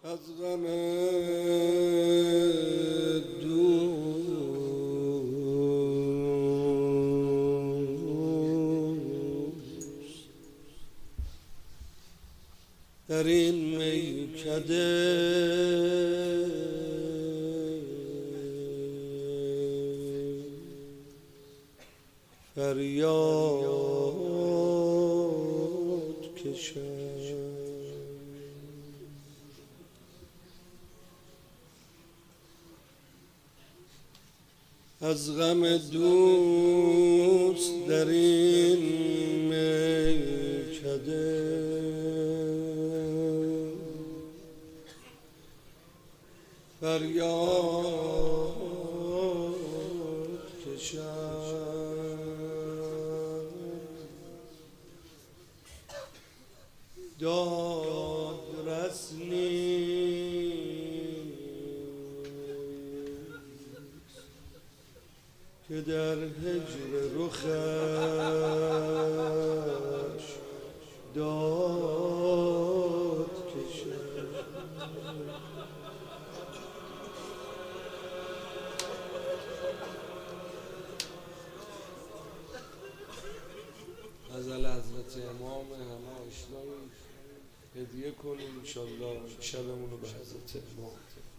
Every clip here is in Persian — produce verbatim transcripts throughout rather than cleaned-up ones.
از غم دوست در این میکده فریاد کشم. از غم دوست در این میکده فریاد کشم. داد رس نیست که در هجر رخش داد کشم. غزل حضرت امام همه آشناییم، هدیه کنیم انشالله شبمون رو به حضرت امام.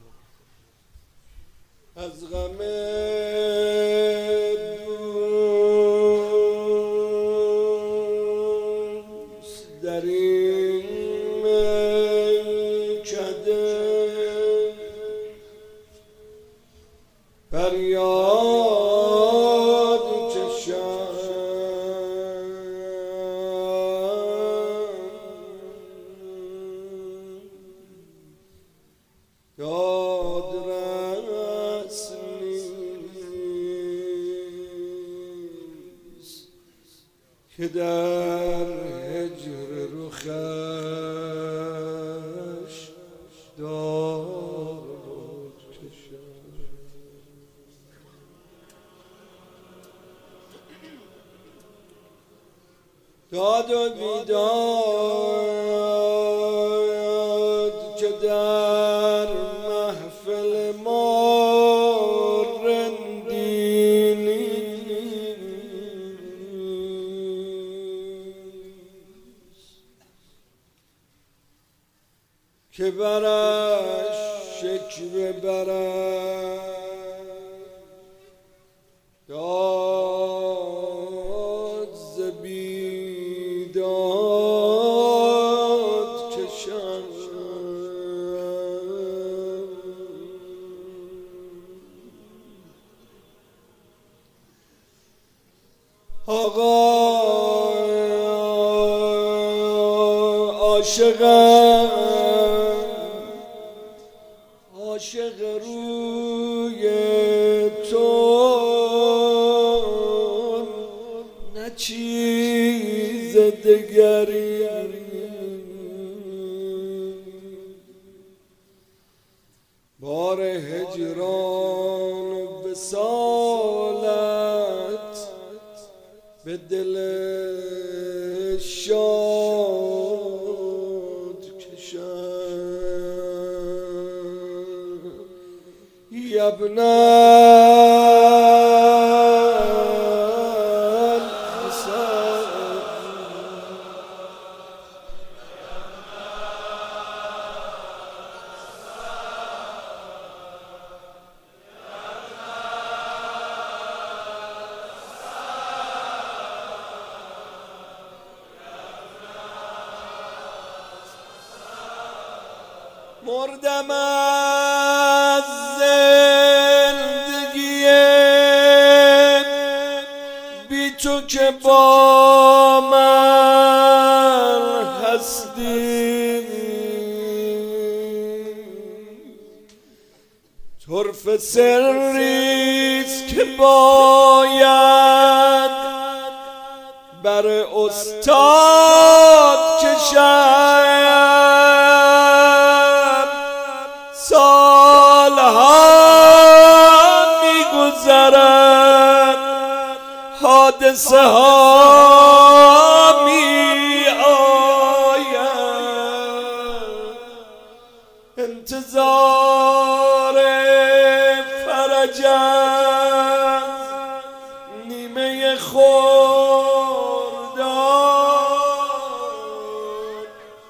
از غم دوست در این میکده فریاد کشم. داد رس نیست که در هجر رخش داد کشم. داد و بیداد که در محفل ما رندی نیست که برش شکوه برد. داد ز بیداد کشم. آقا عاشقم، عاشق روی تو نه چیز دگری. بار هجران و وصالت به دل شاد کشم. یا ابن مردم از زندگی بی تو که با من هستی. طرف سریست که باید بر استاد کشم. سالها میگذرد حادثه ها می آید انتظار فرجم نیمه خرداد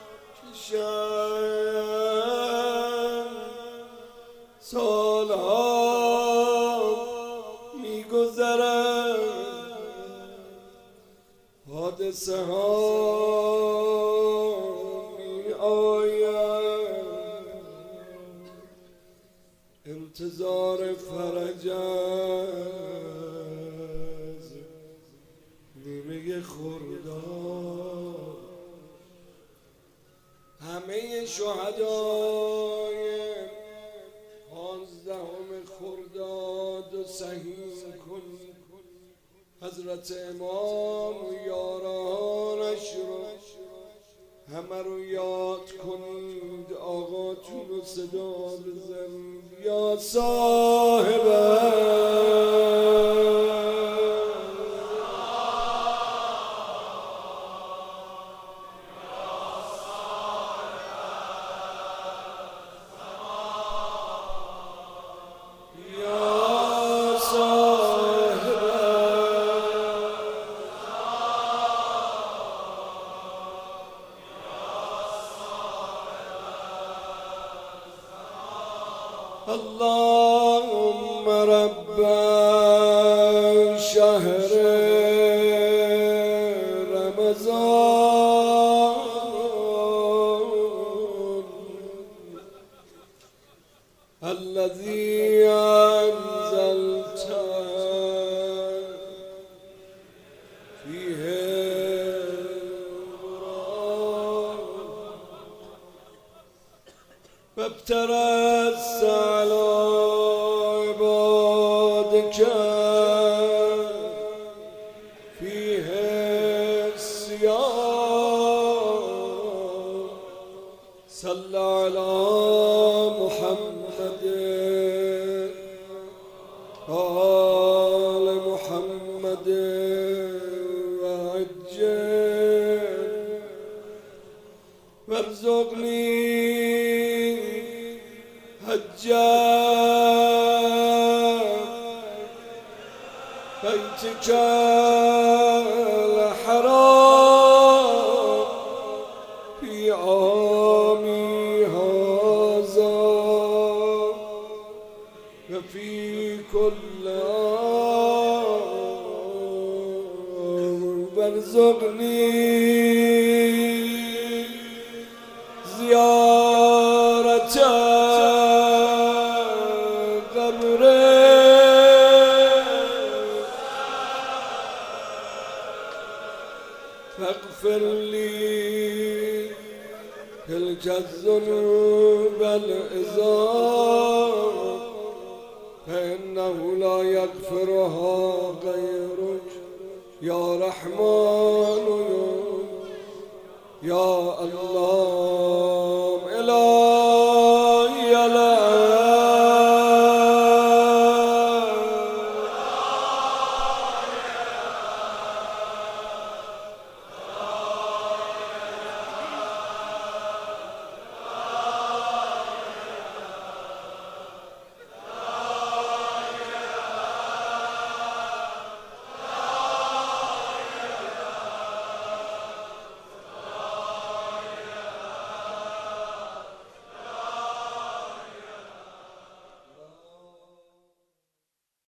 کشم سالها میگذرد حادثه ها می آید انتظار فرج از نیمه خرداد همه شهدای پانزدهم خرداد و سهیم کنید حضرت امام و یارانش رو همه رو یاد کنید آقاتون رو صدا بزنید یا صاحب اللهم رب شهر رمضان الذي أنزلت فيه القرآن وابترست على عبادك فيه الصيام صل على محمد وآل محمد وعجل وارزقني بيتك الحرام في عامي هذا وفي كل عام وارزقني زيارة فاغفر لي تلك الذنوب العظام فإنه لا يغفرها غيرك يا رحمن يا الله.